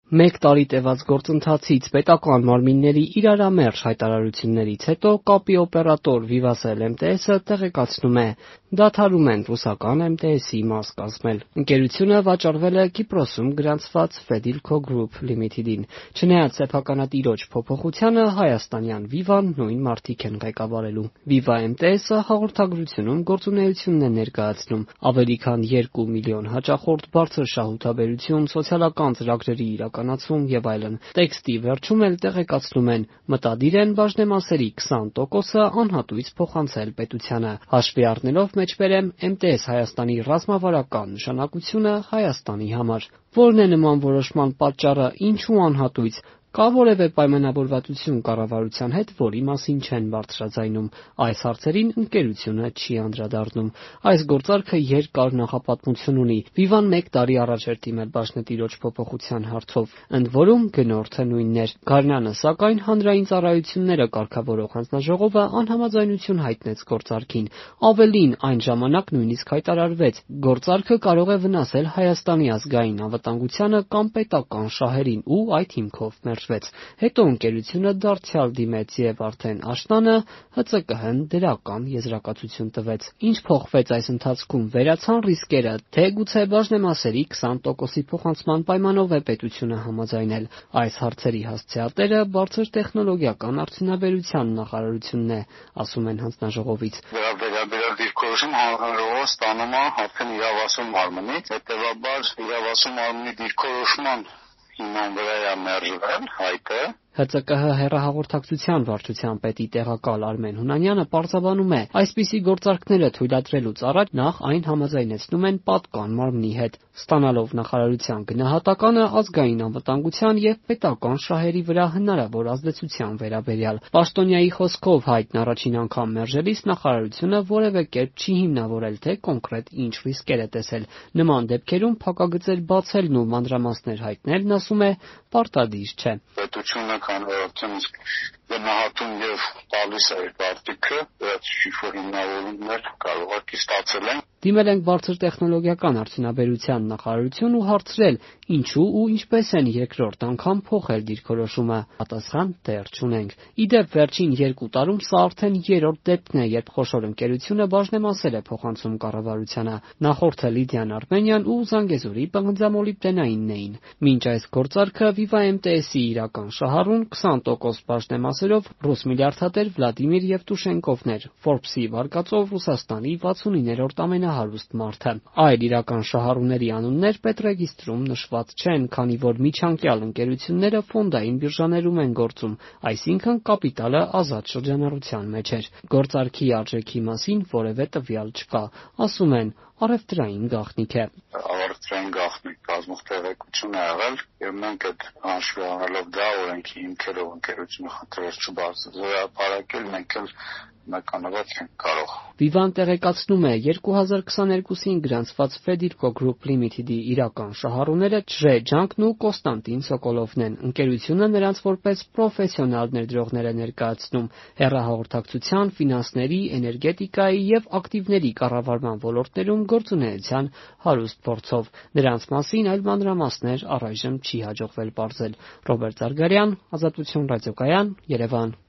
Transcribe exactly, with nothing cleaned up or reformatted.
Մեկ տարի տևած գործընթացից պետական մարմինների իրարամերժ հայտարարություններից հետո կապի օպերատոր Vivatel էմ տե էսը տեղեկացնում է՝ դադարում են ռուսական էմ տե էսի մաս կազմել։ Ընկերությունը վաճառվել է Կիպրոսում գրանցված Fedilco Group Limited-ին։ Չնայած սեփականատիրոջ փոփոխությանը, հայաստանյան Viva-ն նույն մարդիկ են ղեկավարելու։ Viva էմ տե էսը հաղորդագրությունում գործունեությունն է ներկայացնում՝ ավելի քան երկու միլիոն հաճախորդ, բարձր շահութաբերություն, սոցիալական ծրագրերի իրականացում եւ այլն։ Տեքստի վերջում էլ տեղեկացնում են՝ մտադիր են բաժնեմասերի քսան տոկոսը անհատույց փոխանցել պետությանը։ Հաշվի առնելով մեջբերեմ էմ տե էս Հայաստանի ռազմավարական նշանակությունը Հայաստանի համար։ Ո՞րն է նման որոշման պատճառը, ինչու անհատույց։ Կա՞ որևէ պայմանավորվածություն կառավարության հետ, որի մասին չեն բարձրաձայնում։ Այս հարցերին ընկերությունը չի անդրադառնում։ Այս գործարքը երկար նախապատմություն ունի։ Viva-ն մեկ տարի առաջ էր դիմել բաժնետիրոջ փոփոխության հարցով, ընդ որում գնորդը նույնն էր։ Գարնանը, սակայն, հանրային ծառայությունները կարգավորող հանձնաժողովը անհամաձայնություն հայտնեց գործարքին։ Ավելին, այն ժամանակ նույնիսկ հայտարարվեց՝ գործարքը կարող է վնասել Հայաստանի ազգային անվտանգությանը կամ պետական շահերին ու այդ հիմքով մերժվեց։ Հետո ընկերությունը դարձյալ դիմեց եւ արդեն աշնանը հը ցե կը հն դրական եզրակացություն տվեց։ Ինչ փոխվեց այս ընթացքում, վերացան ռիսկերը, թե գուցե բաժնեմասերի քսան տոկոսի փոխանցման պայմանով է պետությունը համաձայնել։ Այս հարցերի հասցեատերը բարձր տեխնոլոգիական արդյունաբերության նախարարությունն է, ասում են հանձնաժողովից։ Դրա վերաբերյալ դիրքորոշում հանրահավաքը ստանում է արդեն իրավասում մարմնից, հետևաբար իրավասում մարմնի դիրքորոշման հիման վրա է մերժվել հայտը։ հը ցե կը հը հեռահաղորդակցության վարչության պետի տեղակալ Արմեն Հունանյանը պարզաբանում է՝ այսպիսի գործարքները թույլատրելուց առաջ նախ այն համաձայնեցնում են պատկան մարմնի հետ, ստանալով նախարարության գնահատականը ազգային անվտանգության եւ պետական շահերի վրա հնարավոր ազդեցության վերաբերյալ։ Պաշտոնյայի խոսքով հայտն առաջին անգամ մերժելիս նախարարությունը որևէ կերպ չի հիմնավորել, թե կոնկրետ ինչ ռիսկեր է տեսել։ Նման դեպքերում փակագծեր բացելն ու մանրամասներ հայտնելն, ասում է, պարտադիր չէ։ Պետությունը քանորություն գնահատում եւ տալիս է արտիքը, այդ շիֆր հիմնավորումներ կարող է ստացել են։ Դիմել ենք բարձր տեխնոլոգիական արդյունաբերության նախարարություն ու հարցրել՝ ինչու ու ինչպես են երկրորդ անգամ փոխել դիրքորոշումը։ Պատասխան դեռ չունենք։ Իդեպ վերջին երկու տարում սա արդեն երրորդ դեպքն է, երբ խոշոր ընկերությունը բաժնեմասեր է փոխանցում կառավարությանը։ Նախորդը Լիդիան Արմենյան ու Զանգեզուրի պղնձամոլիբդենայինն էին։ Մինչ այս գործարքը Viva էմ տե էսի իրական շահառուն քսան տոկոս բաժնեմասերով ռուս միլիարդատեր Վլադիմիր Եվտուշենկովն էր, Forbes-ի վարկածով Ռուսաստանի վաթսունիներորդ ամենահարուստ մարդը։ Այլ իրական շահառուների անուններ պետռեգիստրում նշված չեն, քանի որ միջանկյալ ընկերությունները ֆոնդային բիրժաներում են գործում, այսինքն կապիտալը ազատ շրջանառության մեջ էր։ Գործարքի արժեքի մասին որևէ տվյալ չկա, ասում են, առևտրային գաղտնիք է։ Առևտրային գաղտնիք կազմող տեղեկություն է եղել եւ մենք այդ հաշվի առնելով դա օրենքի հիմքերով ընկերությունը խնդրել չբարձրացնել, մենք էլ մեկանավաճ չենք կարող։ Viva-ն տեղեկացնում է, երկու հազար քսաներկուսին գրանցված Fedilco Group Limited-ի իրական շահառուները Չժե Ջանկն ու Կոստանտին Սոկոլովն են։ Ընկերությունը նրանց որպես պրոֆեսիոնալ ներդրողներ է ներկայացնում հեռահաղորդակցության, ֆինանսների, էներգետիկայի եւ ակտիվների կառավարման ոլորտներում գործունեության հարուստ փորձով։ Նրանց մասին այլ մանրամասներ առայժմ չի հաջողվել պարզել։ Ռոբերտ Զարգարյան, Ազատություն ռադիոկայան, Երևան։